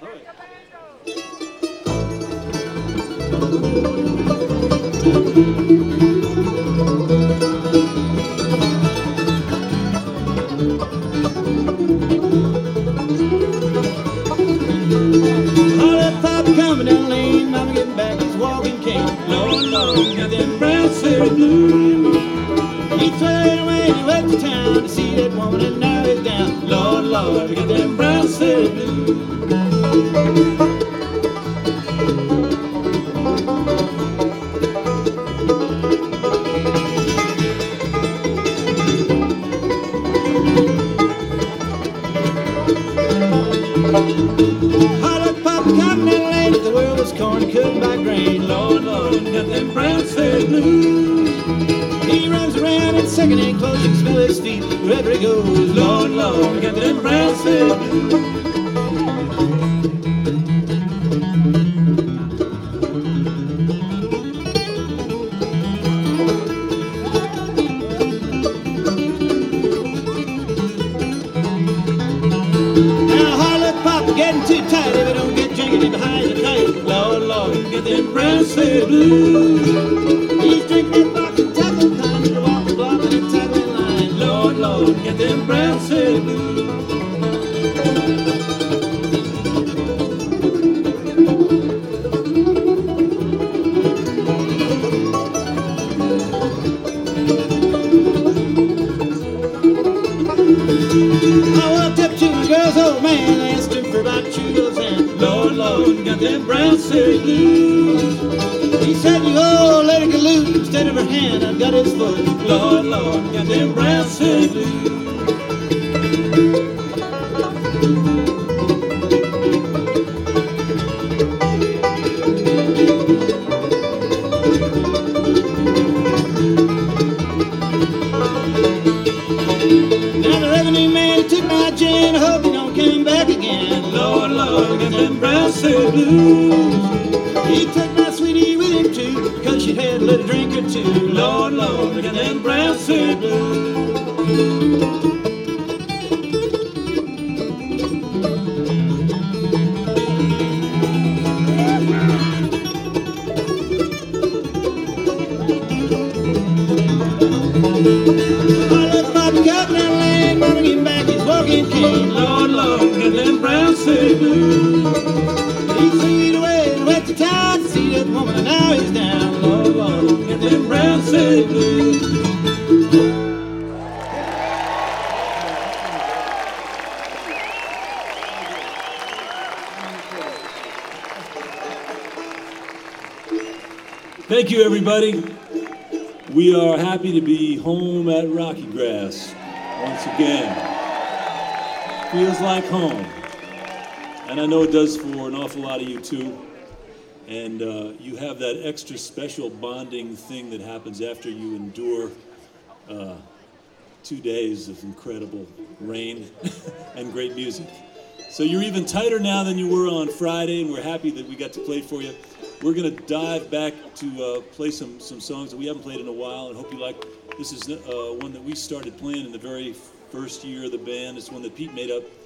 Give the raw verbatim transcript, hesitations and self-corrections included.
Holly Pop coming down the lane, mama getting back his walking cane. Lord, Lord, got them brown city blues. He turned away and he went to town to see that woman and now he's down. Lord, Lord, we got them brown city blues. Holly Pop coming down the lane, if the world was corn, couldn't buy grain. Lord, Lord, we got them brown city blues. He runs around in second-hand clothes, you can smell his feet wherever he goes. Lord, Lord, we got them brown city blues. Now Holly Pop getting too tight if it don't get drinking in behind the kite. Lord, Lord, we got them brown city blues. He's drinking that box and tackle kind and walk the block and a tackling line. Lord, Lord, get them brown city blues. I walked up to my girl's old man, asked him for about two girls and Lord, Lord, got them brown city blues. He said, you old let her get loose. Instead of her hand, I've got his foot. Lord, Lord, got them brown city blues. Now the revenue man took my gin, I hope he don't come back again. Lord, Lord, got them brown city blues. He took my sweetie with him too, cause she had a little drink or two. Lord, Lord, got them brown city blues. Holly Pop coming down the lane, mama getting back his walking cane. Lord, Lord, got them brown city blues. He threw it away and went to town to see that woman and now he's down. Lord, Lord, got them brown city blues. Thank you, everybody. We are happy to be home at Rocky Grass once again. Feels like home. And I know it does for an awful lot of you, too. And uh, you have that extra special bonding thing that happens after you endure uh, two days of incredible rain and great music. So you're even tighter now than you were on Friday, and we're happy that we got to play for you. We're going to dive back to uh, play some, some songs that we haven't played in a while, and hope you like. This is uh, one that we started playing in the very first year of the band. It's one that Pete made up